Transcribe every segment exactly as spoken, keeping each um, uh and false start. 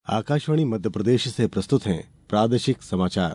आकाशवाणी मध्य प्रदेश से प्रस्तुत हैं प्रादेशिक समाचार।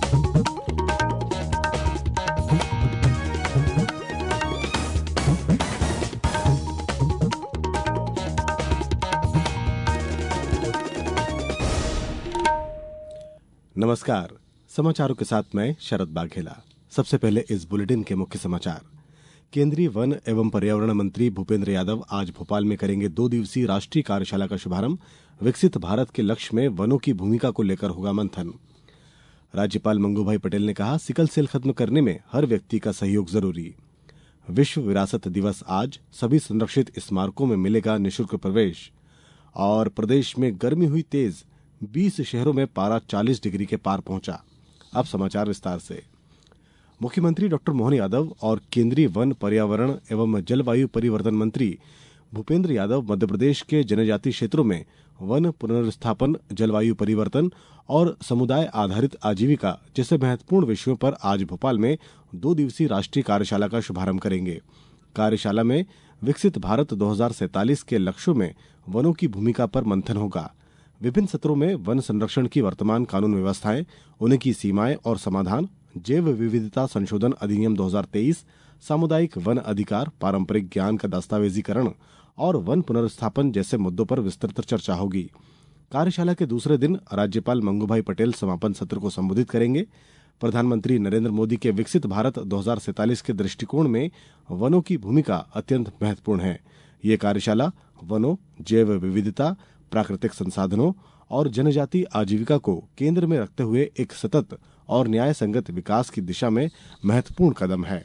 नमस्कार, समाचारों के साथ मैं शरद बाघेला। सबसे पहले इस बुलेटिन के मुख्य समाचार। केंद्रीय वन एवं पर्यावरण मंत्री भूपेंद्र यादव आज भोपाल में करेंगे दो दिवसीय राष्ट्रीय कार्यशाला का शुभारंभ। विकसित भारत के लक्ष्य में वनों की भूमिका को लेकर होगा मंथन। राज्यपाल मंगूभाई पटेल ने कहा, सिकल सेल खत्म करने में हर व्यक्ति का सहयोग जरूरी। विश्व विरासत दिवस आज, सभी संरक्षित स्मारकों में मिलेगा निःशुल्क प्रवेश। और प्रदेश में गर्मी हुई तेज, बीस शहरों में पारा चालीस डिग्री के पार पहुंचा। अब समाचार विस्तार से। मुख्यमंत्री डॉक्टर मोहन यादव और केंद्रीय वन, पर्यावरण एवं जलवायु परिवर्तन मंत्री भूपेंद्र यादव मध्यप्रदेश के जनजातीय क्षेत्रों में वन पुनर्स्थापन, जलवायु परिवर्तन और समुदाय आधारित आजीविका जैसे महत्वपूर्ण विषयों पर आज भोपाल में दो दिवसीय राष्ट्रीय कार्यशाला का शुभारंभ करेंगे। कार्यशाला में विकसित भारत दो हज़ार सैंतालीस के लक्ष्यों में वनों की भूमिका पर मंथन होगा। विभिन्न सत्रों में वन संरक्षण की वर्तमान कानून व्यवस्थाएं, उनकी सीमाएं और समाधान, जैव विविधता संशोधन अधिनियम दो हज़ार तेईस, सामुदायिक वन अधिकार, पारंपरिक ज्ञान का दस्तावेजीकरण और वन पुनर्स्थापन जैसे मुद्दों पर विस्तृत चर्चा होगी। कार्यशाला के दूसरे दिन राज्यपाल मंगूभाई पटेल समापन सत्र को संबोधित करेंगे। प्रधानमंत्री नरेंद्र मोदी के विकसित भारत दो हज़ार सैंतालीस के दृष्टिकोण में वनों की भूमिका अत्यंत महत्वपूर्ण है। ये कार्यशाला वनों, जैव विविधता, प्राकृतिक संसाधनों और जनजातीय आजीविका को केंद्र में रखते हुए एक सतत और न्याय संगत विकास की दिशा में महत्वपूर्ण कदम है।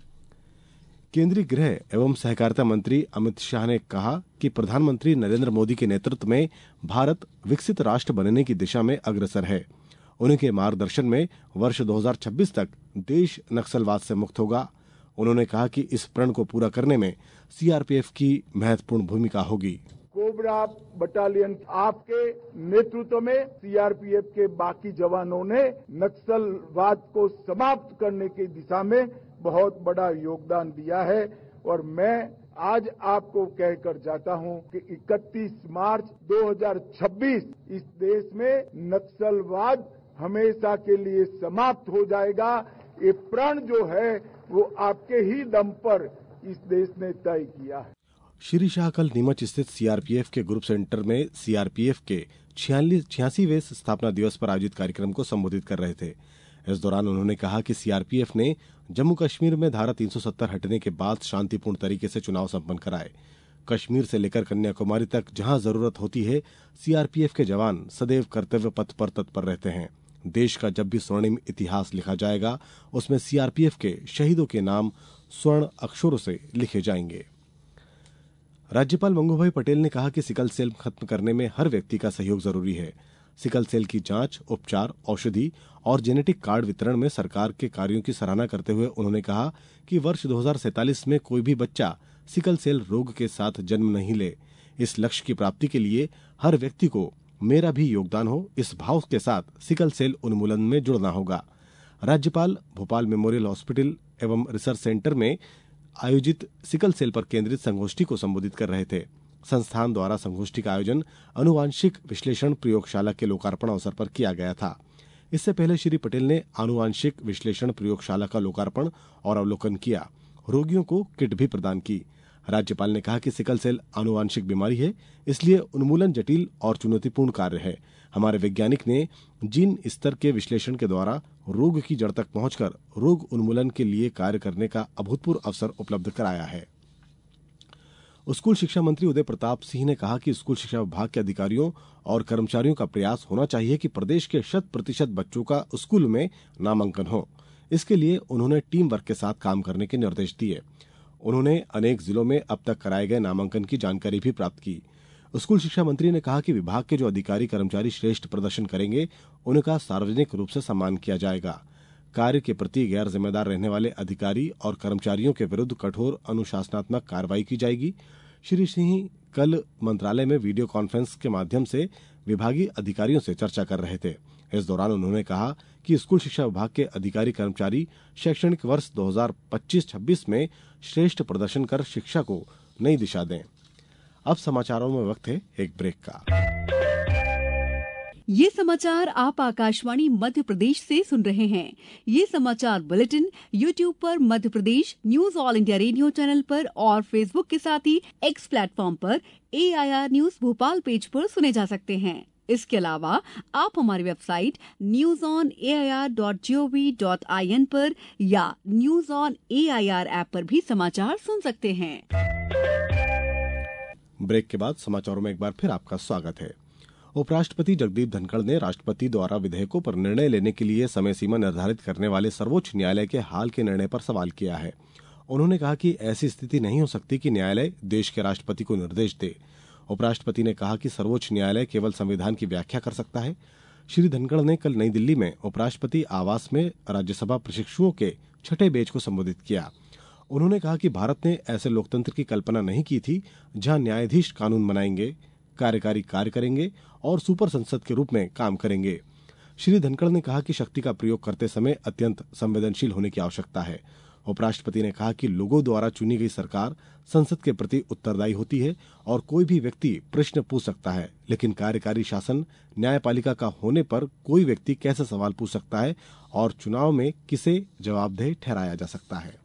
केंद्रीय गृह एवं सहकारिता मंत्री अमित शाह ने कहा कि प्रधानमंत्री नरेंद्र मोदी के नेतृत्व में भारत विकसित राष्ट्र बनने की दिशा में अग्रसर है। उनके मार्गदर्शन में वर्ष दो हज़ार छब्बीस तक देश नक्सलवाद से मुक्त होगा। उन्होंने कहा कि इस प्रण को पूरा करने में सीआरपीएफ की महत्वपूर्ण भूमिका होगी। कोबरा बटालियन आपके नेतृत्व में सीआरपीएफ के बाकी जवानों ने नक्सलवाद को समाप्त करने की दिशा में बहुत बड़ा योगदान दिया है और मैं आज आपको कहकर जाता हूं कि इकतीस मार्च दो हज़ार छब्बीस इस देश में नक्सलवाद हमेशा के लिए समाप्त हो जाएगा। ये प्रण जो है वो आपके ही दम पर इस देश ने तय किया है। श्री शाह कल नीमच स्थित सीआरपीएफ के ग्रुप सेंटर में सीआरपीएफ के छियासीवें स्थापना दिवस पर आयोजित कार्यक्रम को संबोधित कर रहे थे। इस दौरान उन्होंने कहा कि सीआरपीएफ ने जम्मू कश्मीर में धारा तीन सौ सत्तर हटने के बाद शांतिपूर्ण तरीके से चुनाव संपन्न कराए। कश्मीर से लेकर कन्याकुमारी तक जहां जरूरत होती है, सीआरपीएफ के जवान सदैव कर्तव्य पथ पर तत्पर रहते हैं। देश का जब भी स्वर्णिम इतिहास लिखा जाएगा, उसमें सीआरपीएफ के शहीदों के नाम स्वर्ण अक्षरों से लिखे जाएंगे। राज्यपाल मंगूभाई पटेल ने कहा कि सिकल सेल खत्म करने में हर व्यक्ति का सहयोग जरूरी है। सिकल सेल की जांच, उपचार, औषधि और जेनेटिक कार्ड वितरण में सरकार के कार्यों की सराहना करते हुए उन्होंने कहा कि वर्ष दो हज़ार सैंतालीस में कोई भी बच्चा सिकल सेल रोग के साथ जन्म नहीं ले। इस लक्ष्य की प्राप्ति के लिए हर व्यक्ति को मेरा भी योगदान हो, इस भाव के साथ सिकल सेल उन्मूलन में जुड़ना होगा। राज्यपाल भोपाल मेमोरियल हॉस्पिटल एवं रिसर्च सेंटर में आयोजित सिकल सेल पर केंद्रित संगोष्ठी को संबोधित कर रहे थे। संस्थान द्वारा संगोष्ठी का आयोजन आनुवांशिक विश्लेषण प्रयोगशाला के लोकार्पण अवसर पर किया गया था। इससे पहले श्री पटेल ने आनुवांशिक विश्लेषण प्रयोगशाला का लोकार्पण और अवलोकन किया। रोगियों को किट भी प्रदान की। राज्यपाल ने कहा कि सिकल सेल आनुवांशिक बीमारी है, इसलिए उन्मूलन जटिल और चुनौतीपूर्ण कार्य है। हमारे वैज्ञानिक ने जीन स्तर के विश्लेषण के द्वारा रोग की जड़ तक पहुंचकर रोग उन्मूलन के लिए कार्य करने का अभूतपूर्व अवसर उपलब्ध कराया है। स्कूल शिक्षा मंत्री उदय प्रताप सिंह ने कहा कि स्कूल शिक्षा विभाग के अधिकारियों और कर्मचारियों का प्रयास होना चाहिए कि प्रदेश के शत प्रतिशत बच्चों का स्कूल में नामांकन हो। इसके लिए उन्होंने टीम वर्क के साथ काम करने के निर्देश दिए। उन्होंने अनेक जिलों में अब तक कराए गए नामांकन की जानकारी भी प्राप्त की। स्कूल शिक्षा मंत्री ने कहा कि विभाग के जो अधिकारी कर्मचारी श्रेष्ठ प्रदर्शन करेंगे, उनका सार्वजनिक रूप से सम्मान किया जाएगा। कार्य के प्रति गैर जिम्मेदार रहने वाले अधिकारी और कर्मचारियों के विरुद्ध कठोर अनुशासनात्मक कार्रवाई की जाएगी। श्री सिंह कल मंत्रालय में वीडियो कॉन्फ्रेंस के माध्यम से विभागीय अधिकारियों से चर्चा कर रहे थे। इस दौरान उन्होंने कहा कि स्कूल शिक्षा विभाग के अधिकारी कर्मचारी शैक्षणिक वर्ष दो हज़ार पच्चीस छब्बीस में श्रेष्ठ प्रदर्शन कर शिक्षा को नई दिशा दें। अब समाचारों में वक्त है एक ब्रेक का। ये समाचार आप आकाशवाणी मध्य प्रदेश से सुन रहे हैं। ये समाचार बुलेटिन यूट्यूब पर Madhya Pradesh news All India Radio channel पर और फेसबुक के साथ ही एक्स प्लेटफॉर्म पर A I R news Bhopal page पर सुने जा सकते हैं। इसके अलावा आप हमारी website news on A I R dot G O V dot I N पर या news on A I R app पर भी समाचार सुन सकते हैं। ब्रेक के बाद समाचारों में एक बार फिर आपका स्वागत है। उपराष्ट्रपति जगदीप धनखड़ ने राष्ट्रपति द्वारा विधेयकों पर निर्णय लेने के लिए समय सीमा निर्धारित करने वाले सर्वोच्च न्यायालय के हाल के निर्णय पर सवाल किया है। उन्होंने कहा कि ऐसी स्थिति नहीं हो सकती कि न्यायालय देश के राष्ट्रपति को निर्देश दे। उपराष्ट्रपति ने कहा कि सर्वोच्च न्यायालय केवल संविधान की व्याख्या कर सकता है। श्री धनखड़ ने कल नई दिल्ली में उपराष्ट्रपति आवास में राज्यसभा प्रशिक्षुओं के छठे बैच को संबोधित किया। उन्होंने कहा कि भारत ने ऐसे लोकतंत्र की कल्पना नहीं की थी जहां न्यायाधीश कानून बनाएंगे, कार्यकारी कार्य करेंगे और सुपर संसद के रूप में काम करेंगे। श्री धनखड़ ने कहा कि शक्ति का प्रयोग करते समय अत्यंत संवेदनशील होने की आवश्यकता है। उपराष्ट्रपति ने कहा कि लोगों द्वारा चुनी गई सरकार संसद के प्रति उत्तरदायी होती है और कोई भी व्यक्ति प्रश्न पूछ सकता है, लेकिन कार्यकारी शासन न्यायपालिका का होने पर कोई व्यक्ति कैसे सवाल पूछ सकता है और चुनाव में किसे जवाबदेह ठहराया जा सकता है।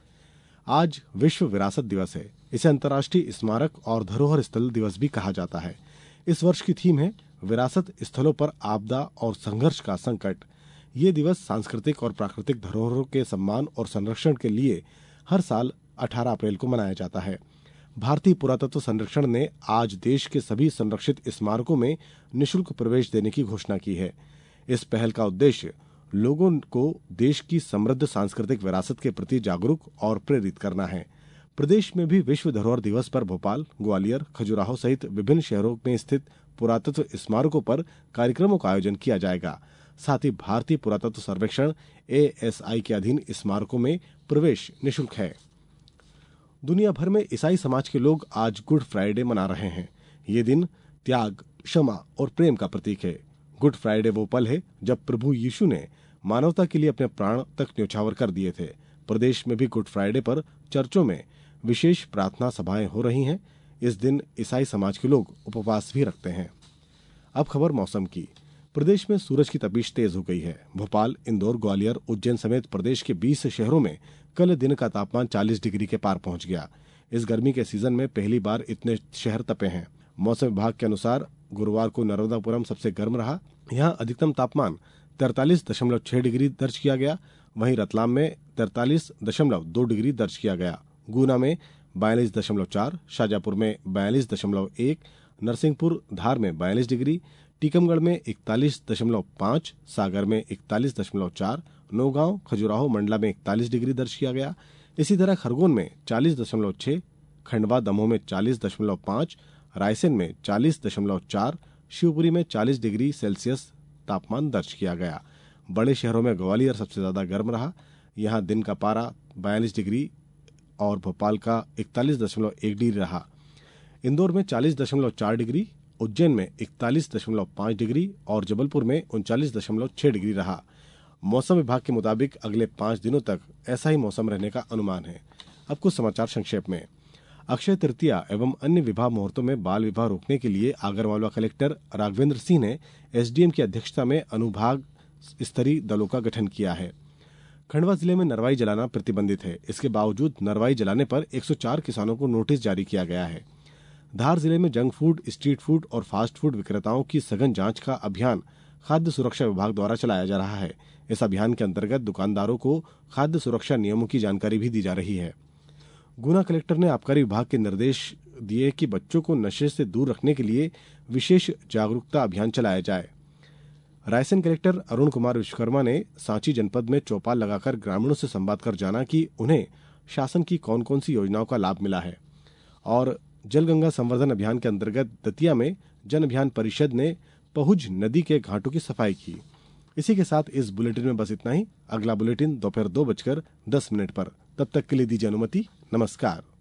आज विश्व विरासत दिवस है। इसे अंतर्राष्ट्रीय स्मारक और धरोहर स्थल दिवस भी कहा जाता है। इस वर्ष की थीम है विरासत स्थलों पर आपदा और संघर्ष का संकट। ये दिवस सांस्कृतिक और प्राकृतिक धरोहरों के सम्मान और संरक्षण के लिए हर साल अठारह अप्रैल को मनाया जाता है। भारतीय पुरातत्व संरक्षण ने आज देश के सभी संरक्षित स्मारकों में निःशुल्क प्रवेश देने की घोषणा की है। इस पहल का उद्देश्य लोगों को देश की समृद्ध सांस्कृतिक विरासत के प्रति जागरूक और प्रेरित करना है। प्रदेश में भी विश्व धरोहर दिवस पर भोपाल, ग्वालियर, खजुराहो सहित विभिन्न शहरों में स्थित पुरातत्व स्मारकों पर कार्यक्रमों का आयोजन किया जाएगा। साथ ही भारतीय पुरातत्व सर्वेक्षण ए एस आई के अधीन स्मारकों में प्रवेश निःशुल्क है। दुनिया भर में ईसाई समाज के लोग आज गुड फ्राइडे मना रहे हैं। ये दिन त्याग, क्षमा और प्रेम का प्रतीक है। गुड फ्राइडे वो पल है जब प्रभु यीशु ने मानवता के लिए अपने प्राण तक न्यौछावर कर दिए थे। प्रदेश में भी गुड फ्राइडे पर चर्चों में विशेष प्रार्थना सभाएं हो रही हैं। इस दिन ईसाई समाज के लोग उपवास भी रखते हैं। अब खबर मौसम की। प्रदेश में सूरज की तपिश तेज हो गई है। भोपाल, इंदौर, ग्वालियर, उज्जैन समेत प्रदेश के बीस शहरों में कल दिन का तापमान चालीस डिग्री के पार पहुंच गया। इस गर्मी के सीजन में पहली बार इतने शहर तपे हैं। मौसम विभाग के अनुसार गुरुवार को नर्मदापुरम सबसे गर्म रहा। यहाँ अधिकतम तापमान तैंतालीस दशमलव छह डिग्री दर्ज किया गया। वहीं रतलाम में तैंतालीस दशमलव दो डिग्री दर्ज किया गया। गुना में बयालीस दशमलव चार, शाजापुर में बयालीस दशमलव एक, नरसिंहपुर धार में बयालीस डिग्री, टीकमगढ़ में इकतालीस दशमलव पाँच, सागर में इकतालीस दशमलव चार, नौगांव, खजुराहो, मंडला में इकतालीस डिग्री दर्ज किया गया। इसी तरह खरगोन में चालीस दशमलव छह, खंडवा दमोह में चालीस दशमलव पाँच, रायसेन में चालीस दशमलव चार, शिवपुरी में चालीस डिग्री सेल्सियस तापमान दर्ज किया गया। बड़े शहरों में ग्वालियर सबसे ज्यादा गर्म रहा। यहाँ दिन का पारा बयालीस डिग्री और भोपाल का इकतालीस दशमलव एक डिग्री रहा। इंदौर में चालीस दशमलव चार डिग्री, उज्जैन में इकतालीस दशमलव पाँच डिग्री और जबलपुर में उनचालीस दशमलव छह डिग्री रहा। मौसम विभाग के मुताबिक अगले पांच दिनों तक ऐसा ही मौसम रहने का अनुमान है। अब कुछ समाचार संक्षेप में। अक्षय तृतीया एवं अन्य विवाह मुहूर्तों में बाल विवाह रोकने के लिए आगरमालवा कलेक्टर राघवेंद्र सिंह ने एस डी एम की अध्यक्षता में अनुभाग स्तरीय दलों का गठन किया है। खंडवा जिले में नरवाई जलाना प्रतिबंधित है। इसके बावजूद नरवाई जलाने पर एक सौ चार किसानों को नोटिस जारी किया गया है। धार जिले में जंक फूड, स्ट्रीट फूड और फास्ट फूड विक्रेताओं की सघन जांच का अभियान खाद्य सुरक्षा विभाग द्वारा चलाया जा रहा है। इस अभियान के अंतर्गत दुकानदारों को खाद्य सुरक्षा नियमों की जानकारी भी दी जा रही है। गुना कलेक्टर ने आबकारी विभाग के निर्देश दिए कि बच्चों को नशे से दूर रखने के लिए विशेष जागरूकता अभियान चलाया जाए। रायसेन कलेक्टर अरुण कुमार विश्वकर्मा ने सांची जनपद में चौपाल लगाकर ग्रामीणों से संवाद कर जाना कि उन्हें शासन की कौन कौन सी योजनाओं का लाभ मिला है। और जल गंगा संवर्धन अभियान के अंतर्गत दतिया में जन अभियान परिषद ने पहुज नदी के घाटों की सफाई की। इसी के साथ इस बुलेटिन में बस इतना ही। अगला बुलेटिन दोपहर दो बजकर दस मिनट पर। तब तक के लिए दीजिए अनुमति। नमस्कार।